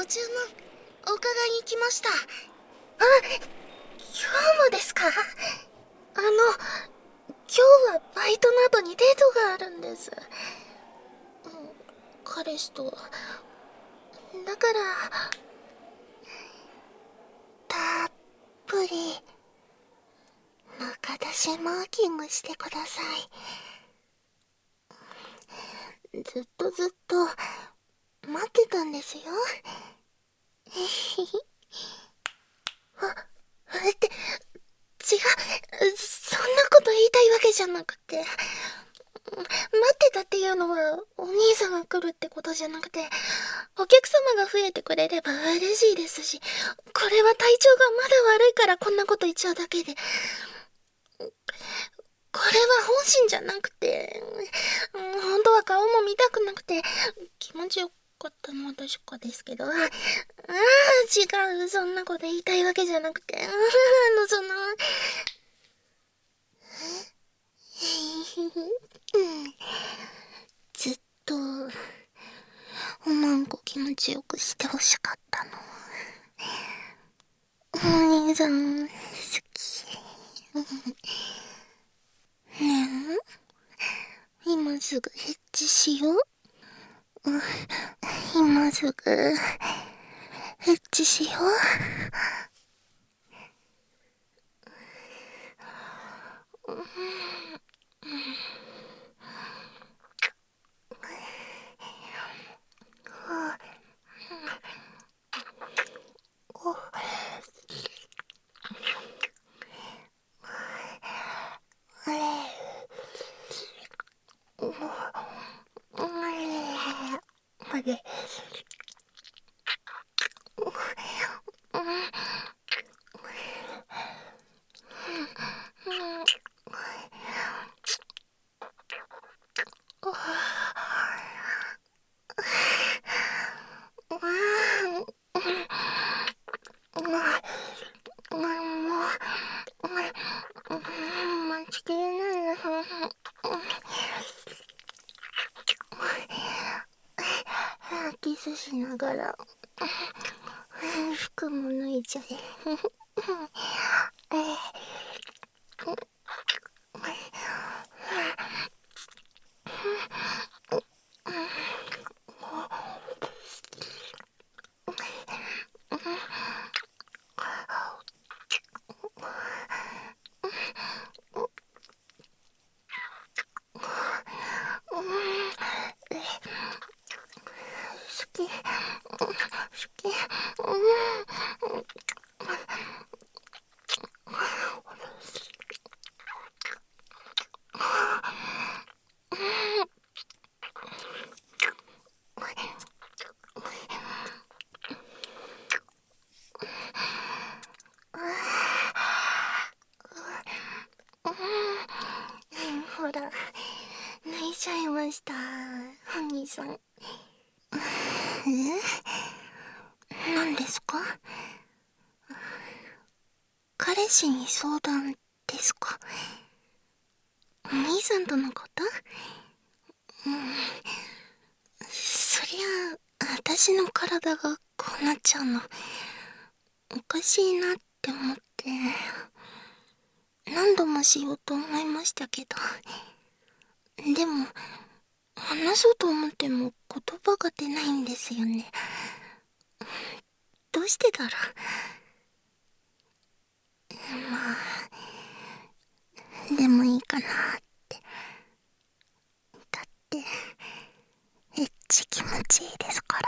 注文お伺いに来ました。 今日もですか？今日はバイトの後にデートがあるんです。彼氏と。だから、たっぷり、中出しマーキングしてください。ずっと待ってたんですよ。違う、そんなこと言いたいわけじゃなくて。待ってたっていうのは、お兄さんが来るってことじゃなくて、お客様が増えてくれれば嬉しいですし、これは体調がまだ悪いからこんなこと言っちゃうだけで。これは本心じゃなくて、本当は顔も見たくなくて、気持ちよかったのは確かですけど、違う、そんなこと言いたいわけじゃなくて、ずっと、おまんこ気持ちよくしてほしかったの。お兄さん、好き。ねえ、今すぐヘッチしよう。今すぐ、ヘッチしよう。待ちきれないな。キスしながら服も脱いじゃえ。好き。ほら、泣いちゃいました、お兄さん。何ですか？彼氏に相談ですか？お兄さんとのこと？そりゃ、私の体がこうなっちゃうの、おかしいなって思って、何度もしようと思いましたけど、でも、話そうと思っても言葉が出ないんですよね。どうしてだろう。まあ、でもいいかなって。だって、エッチ気持ちいいですから。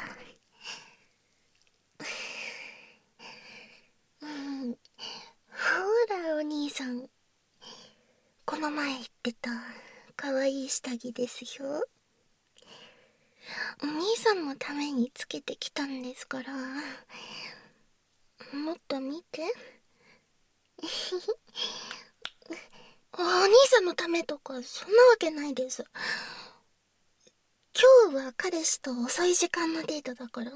ほら、お兄さん。この前言ってた、可愛い下着ですよ。お兄さんのためにつけてきたんですから。もっと見て。お兄さんのためとか、そんなわけないです。今日は彼氏と遅い時間のデートだから。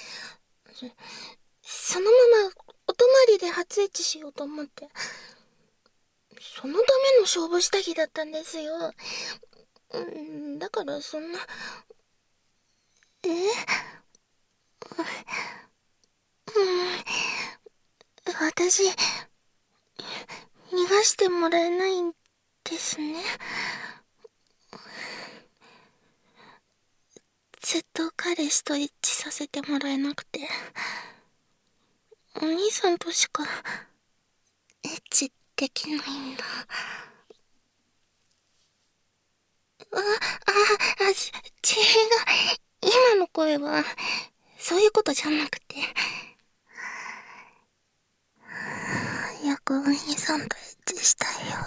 そのままお泊まりで初エッチしようと思って。そのための勝負下着だったんですよ。だからそんな。 私、逃がしてもらえないんですね。ずっと彼氏とエッチさせてもらえなくて、お兄さんとしかエッチできないんだ。違う。今の声は、そういうことじゃなくて。早くお兄さんとエッチしたいよ。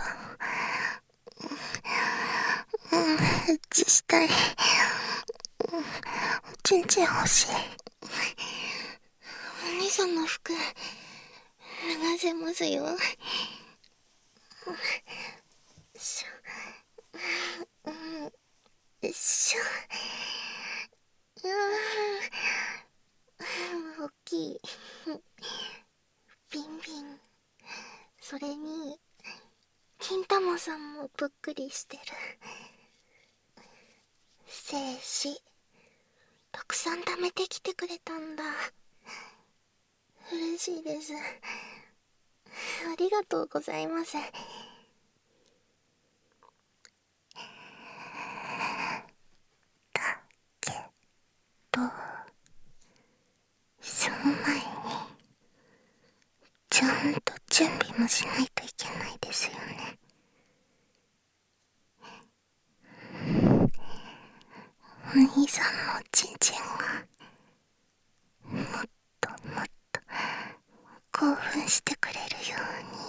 エッチしたい。おちんちん欲しい。お兄さんの服、脱がせますよ。しょ、しょ、大きい。ビンビン。それに、金玉さんもぷっくりしてる。精子、たくさん貯めてきてくれたんだ。嬉しいです。ありがとうございます。と、その前に、ちゃんと準備もしないといけないですよね。お兄さんのおちんちんが、もっともっと興奮してくれるように。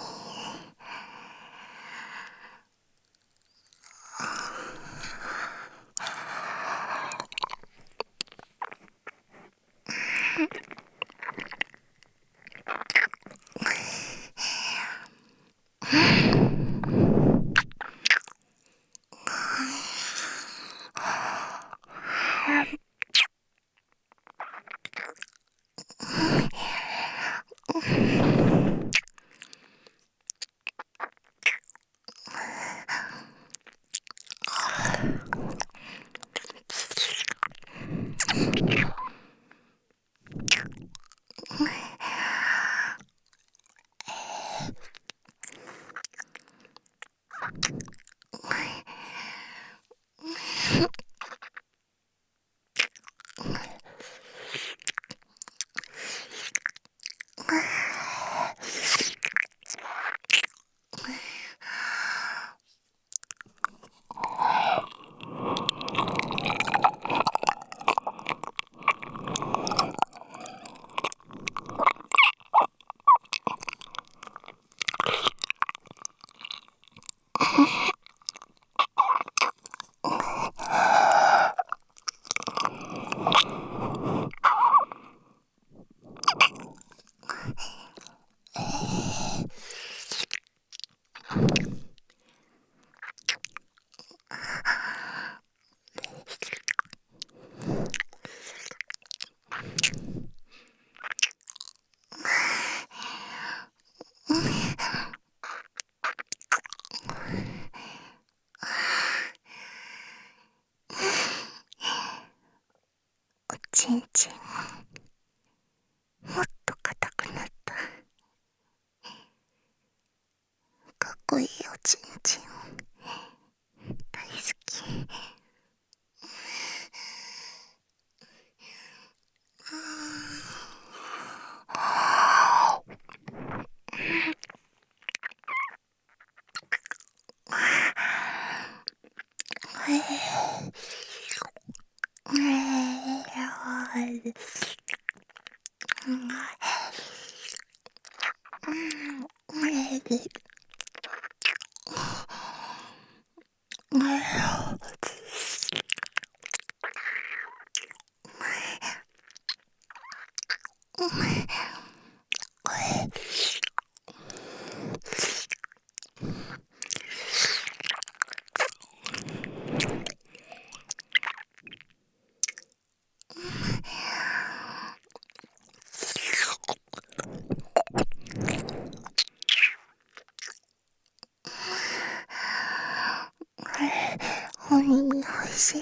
おちんちんもっと硬くなった。かっこいいおちんちん大好き。おにぎりおいしい。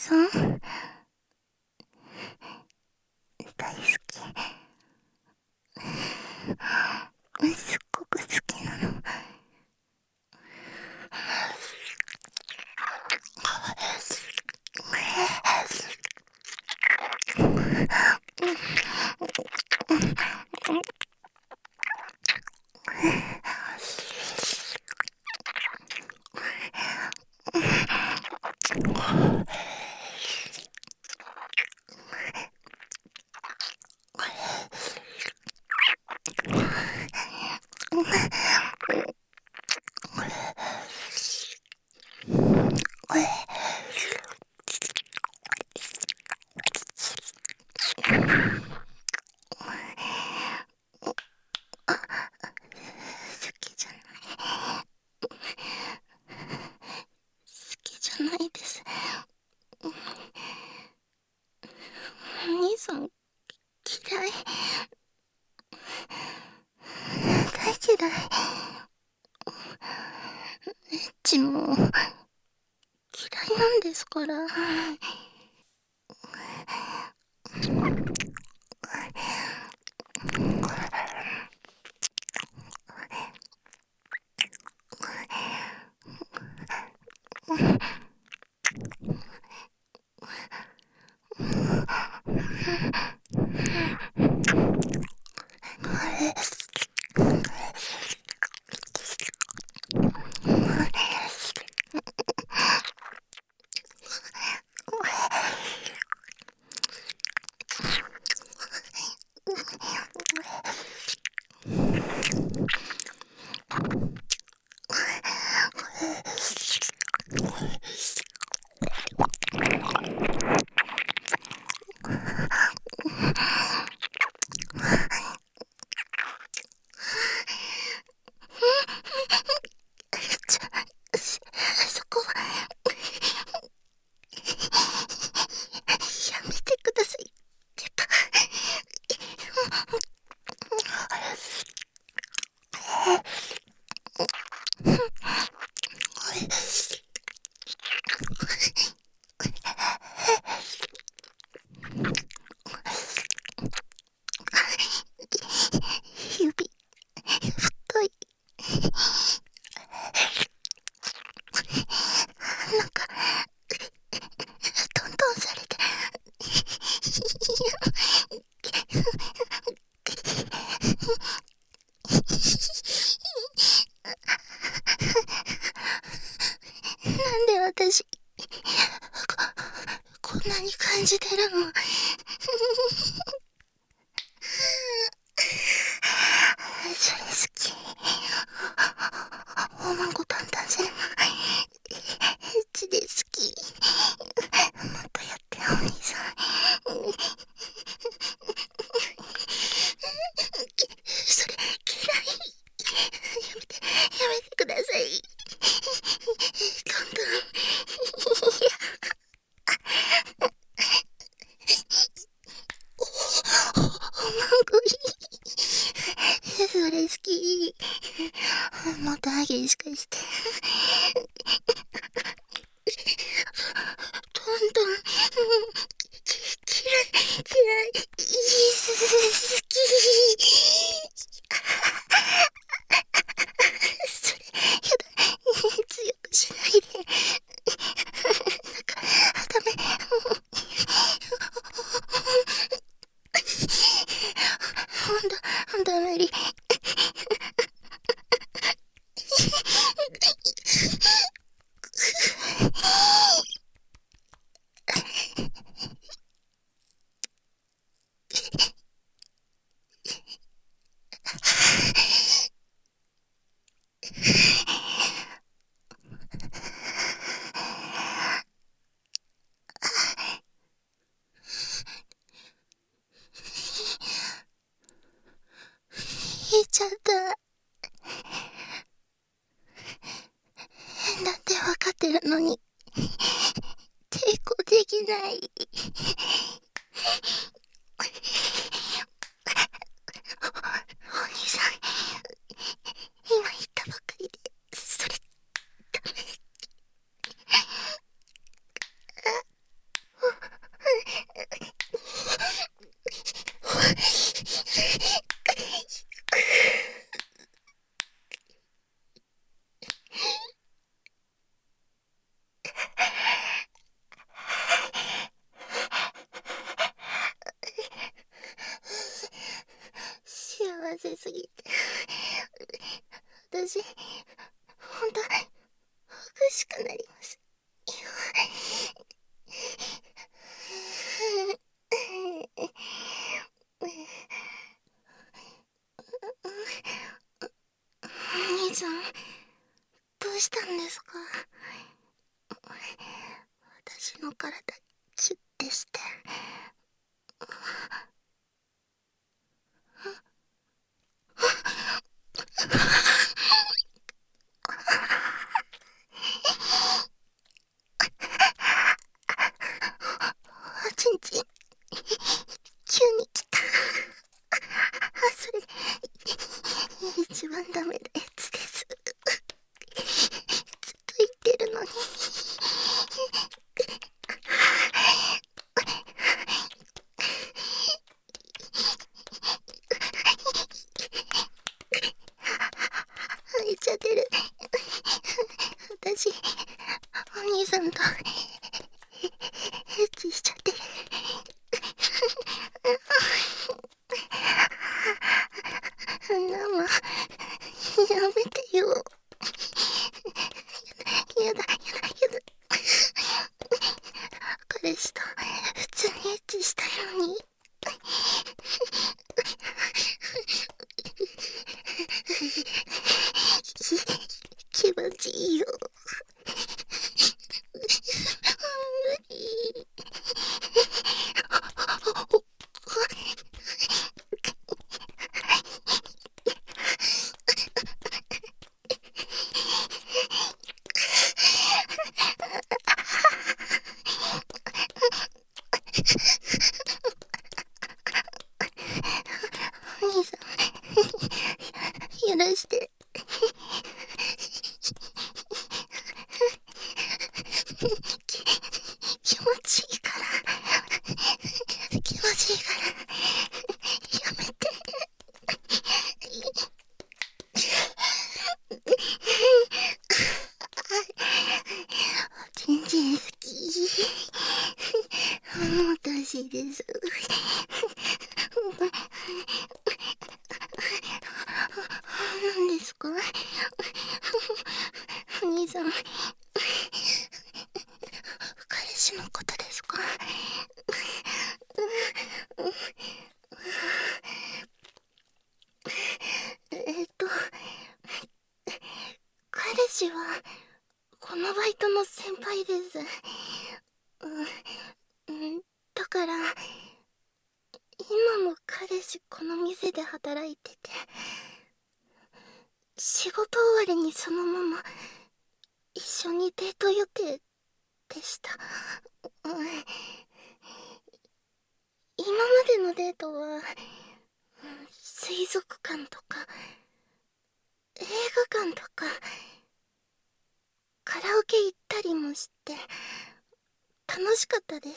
さん大好き。すっごく好きなの。好きじゃない。好きじゃないです。お兄さん嫌い。大嫌い。エッチも嫌いなんですから。そこはやめてください。指太い。なんかトントンされてなんで私こんなに感じてるの。それ好き。おまんごたんだぜ。エッチで好き。もっとやってお兄さん。それ嫌い。やめてやめてください。どんどん。いや、おまんごいい。それ好き。もっと激しくして。どんどん。嫌い嫌い。好き。それやだ。強くしないで。なんかダメ。ほんと無理。言っちゃった。変だって分かってるのに抵抗できない。お兄さん今言ったばっかりでそれダメ。 すぎて。私、ほんと、おかしくなります。お兄さん、どうしたんですか？私の体、キュッてして。おちんちん、急に来た。それ、一番ダメなやつです。ずっと言ってるのに。めっちゃ出る。私、お兄さんとエッチしちゃってる。生、やめてよ。やだ。彼氏と普通にエッチしたいのに。気持ちいいよ。お兄さん、許して。気持ちいいから。気持ちいいから。やめて。ちんちん好き。私です。何ですか？お兄さん、彼氏のことですか？彼氏はこのバイトの先輩です。だから今も彼氏この店で働いてて、仕事終わりにそのまま一緒にデート予定でした。今までのデートは水族館とか映画館とかカラオケ行ったりもして楽しかったです。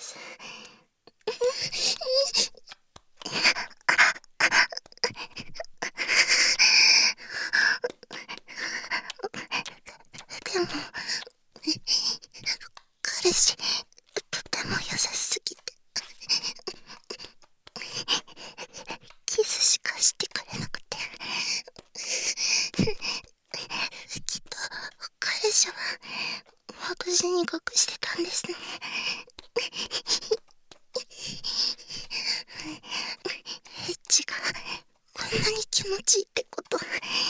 でも彼氏とても優しすぎてキスしかしてくれなくて、きっと彼氏は私に隠してたんですね。エッチがこんなに気持ちいいってこと。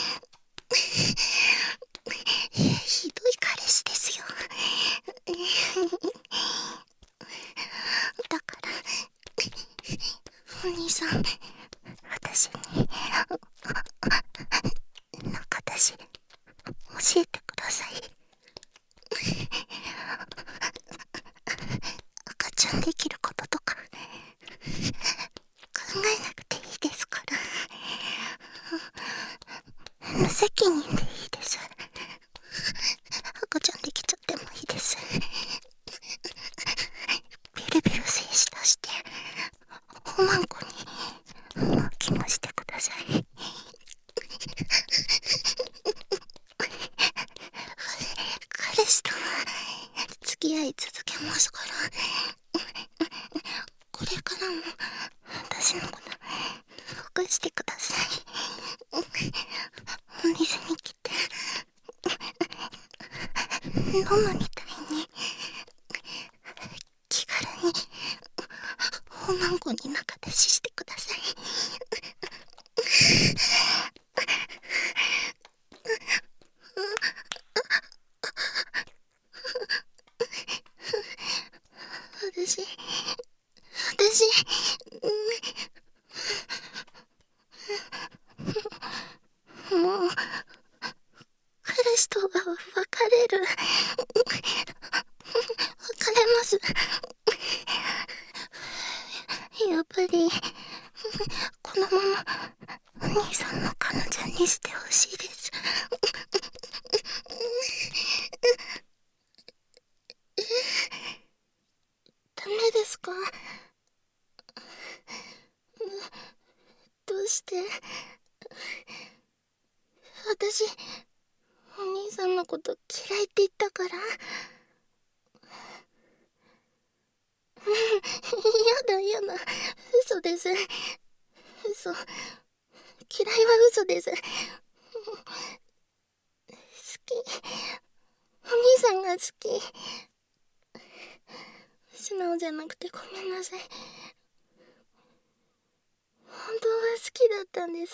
ひどい彼氏ですよ。だからお兄さん、私に中出し教えてください。赤ちゃんできることとか考えなくていいですから。無責任でいいです。赤ちゃんできちゃってもいいです。ビルビル精子出しておまんこにマーキングしてください。彼氏と付き合い続けますから、これからも私のこと残してください。 飲むみたいに気軽におまんこに仲出ししてください。私、もう、彼氏とは別れる。別れます。やっぱり、このまま、お兄さんの彼女にしてほしいです。ダメですか？どうして？私、お兄さんのこと嫌いって言ったから？やだ。嘘です。嘘。嫌いは嘘です。好き。お兄さんが好き。素直じゃなくてごめんなさい。本当は好きだったんです。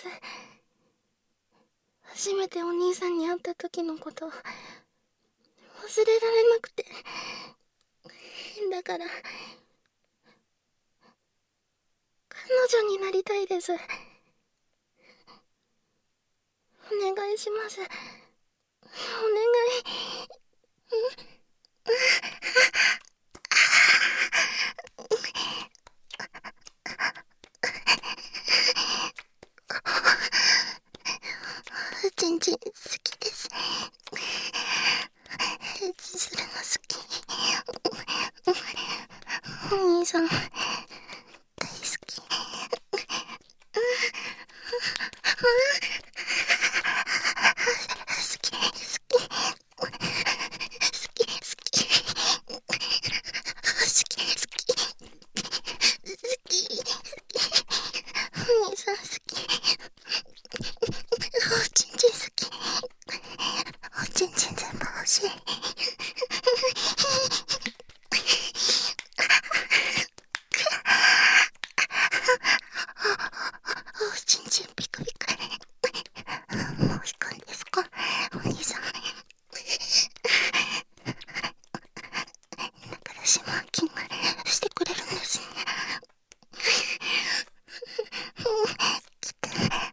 初めてお兄さんに会った時のこと忘れられなくて。だから彼女になりたいです。お願いします。お願い。全然好きです。エッチするの好き。お兄さん大好き。好き。お兄さん好き。おちんちん好き。おちんちん全部欲しい。おちんちんピクピク。もう行くんですか、お兄さん。だから島キングしてくれるんですね。来て。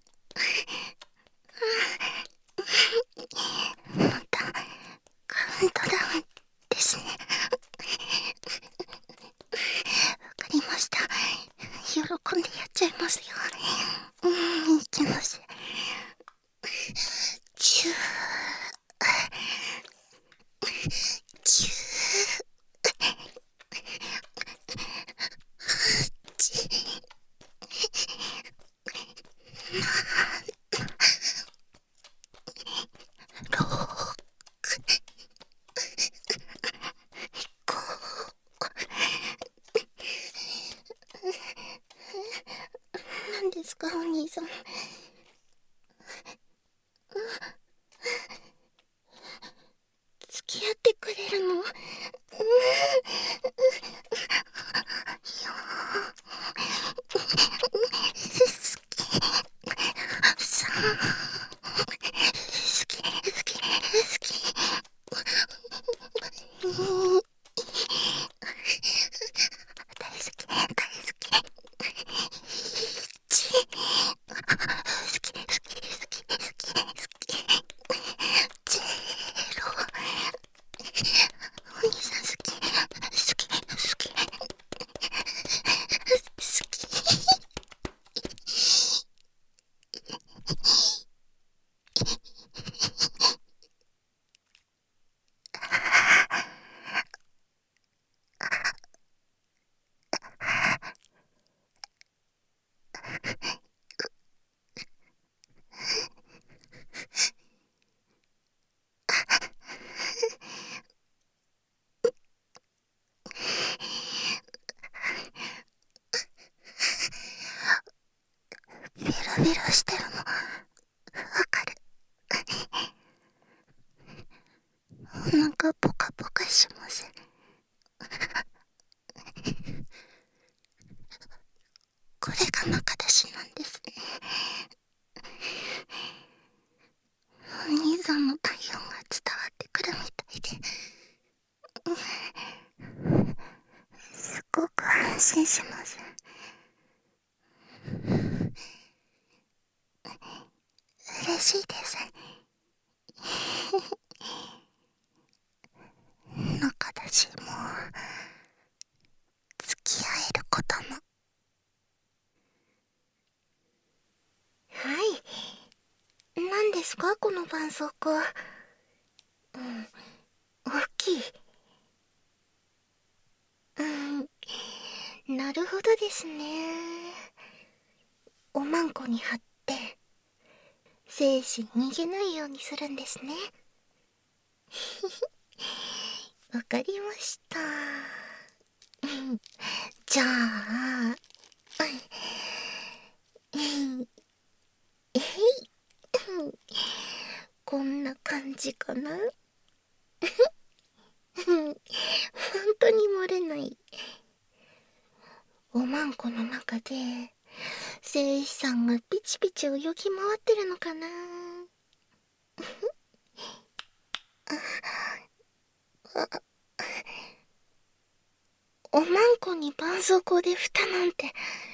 またカウントダウンですね。わかりました。喜んでやっちゃいますよ。いきます。10、9、何ですかお兄さん。付き合ってくれるの？さあ、好き。大好き。ジェロ。お兄さん好き。ビロビロしてるのわかる。 腹ポカポカします。これが中出しなんですね。お兄さんの体温が伝わってくるみたいで、すごく安心します。嬉しいです。中出しも付き合えることも。はい。何ですかこの絆創膏。大きい。なるほどですね。おまんこに貼って精子逃げないようにするんですね。わかりました。じゃあ、こんな感じかな。本当に漏れない。おまんこの中で精子さんがピチピチ泳ぎ回ってるのかな。おまんこに絆創膏で蓋なんて。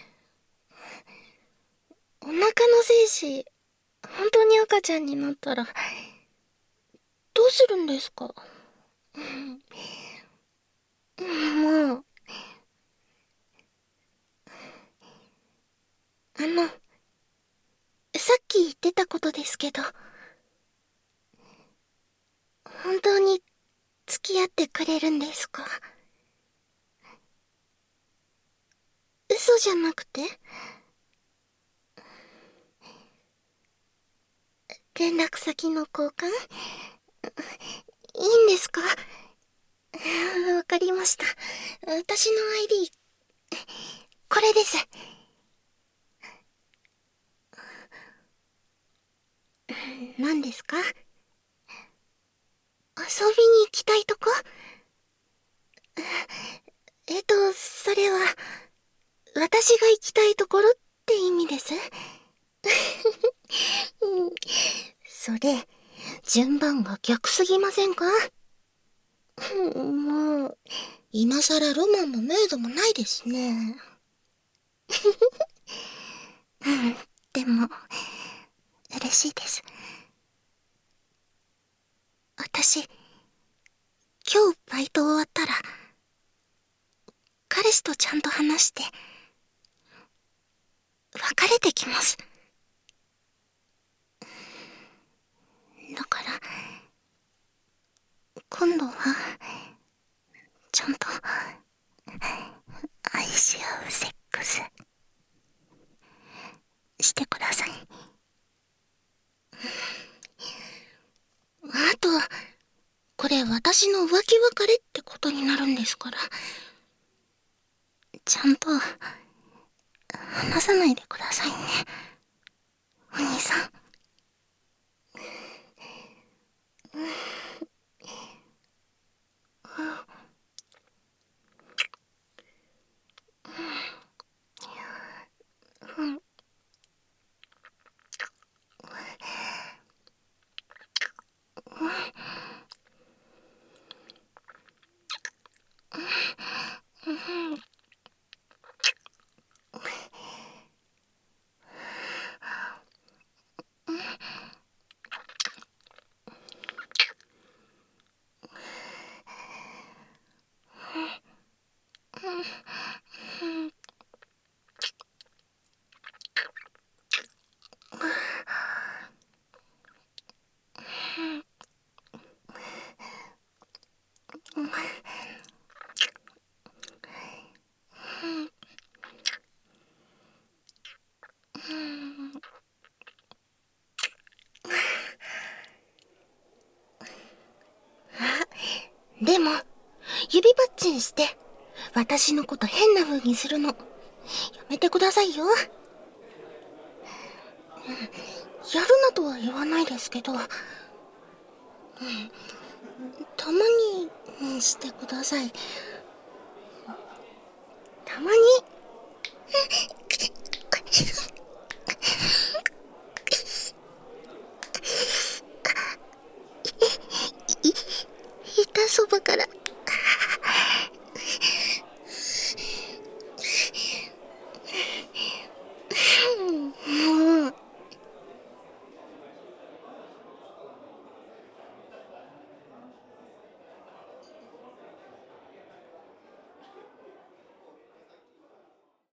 お腹の精子本当に赤ちゃんになったらどうするんですか。もうさっき言ってたことですけど、本当に付き合ってくれるんですか。嘘じゃなくて。連絡先の交換いいんですか。わかりました。私の ID これです。何ですか。遊びに行きたいとこ。それは私が行きたいところって意味です。それ順番が逆すぎませんか。もう今さらロマンもムードもないですね。でも嬉しいです。私今日バイト終わったら彼氏とちゃんと話して別れてきます。だから今度はちゃんと愛し合うセックスしてください。あとこれ私の浮気別れってことになるんですから、ちゃんと話さないでくださいね、お兄さん。でも指パッチンして私のこと変な風にするのやめてくださいよ。やるなとは言わないですけど、 たまにしてください。たまに